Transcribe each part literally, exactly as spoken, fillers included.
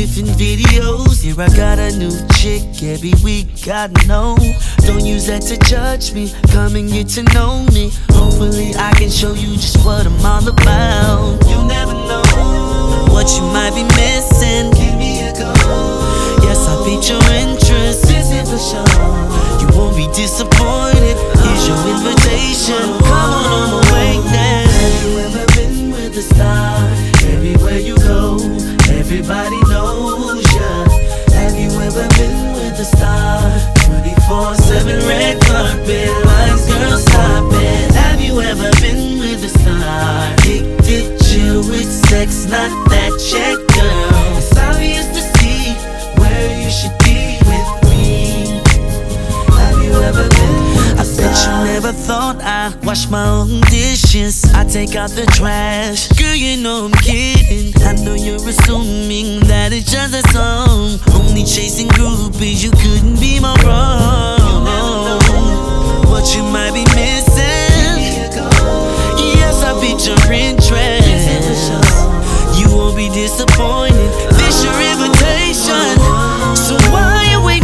different videos. Here I got a new chick every week, God know. Don't use that to judge me, come and get to know me. Hopefully I can show you just what I'm all about. You never know what you might be missing. Give me a go. Yes, I beat your interest. This is for sure. You won't be disappointed. Here's your invitation. Come on, on my way now. Have you ever been with a star? Everywhere you go, everybody knows ya. Have you ever been with a star? twenty-four seven red carpet lines, girl, stop it. Have you ever been with a star? Addicted, chill with sex, not that check, girl. It's obvious to see where you should be with me. Have you ever been with a star? I bet you never thought I'd wash my own dishes. I take out the trash. Girl, you know I'm kidding. I know you're assuming that it's just a song. Only chasing groupies, you couldn't be more wrong. What you might be missing. Yes, I beat your interest. You won't be disappointed. This your invitation. So why you waiting?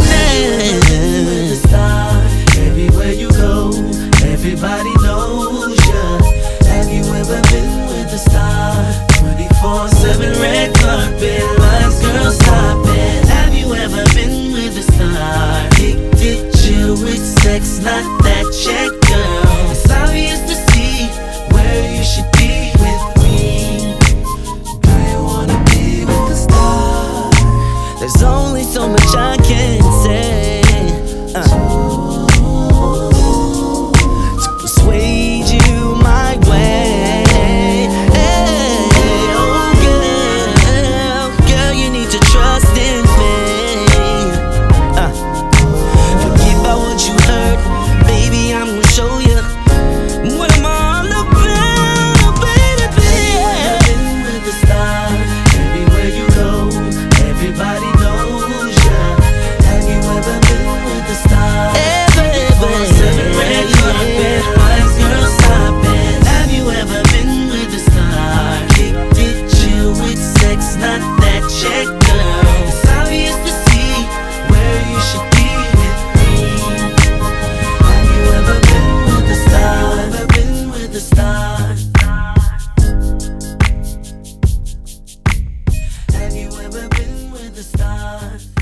Everywhere you go, everybody knows ya. Have you ever been with a star? twenty-four seven red carpet lines, girl, stop it. Have you ever been with a star? Addicted, chill with sex, not that check, girl. It's obvious to see where you should be with me. Do you wanna be with a star? There's only so much I can say uh. to persuade you my way. Hey, oh girl, girl, you need to trust in me. uh. Forget about what you heard, baby, I'm gonna show you what I'm all about, baby. Have you ever been with a star? Everywhere you go, everybody knows ya. Have you ever been with a star? twenty-four seven red carpet lines, girl, stop it. Have you ever been with a star? Addicted, chill with sex, not that check, girl. It's obvious to see where you should be with me. Have you ever been with a star? Ever been with a star? Have you ever been with a star?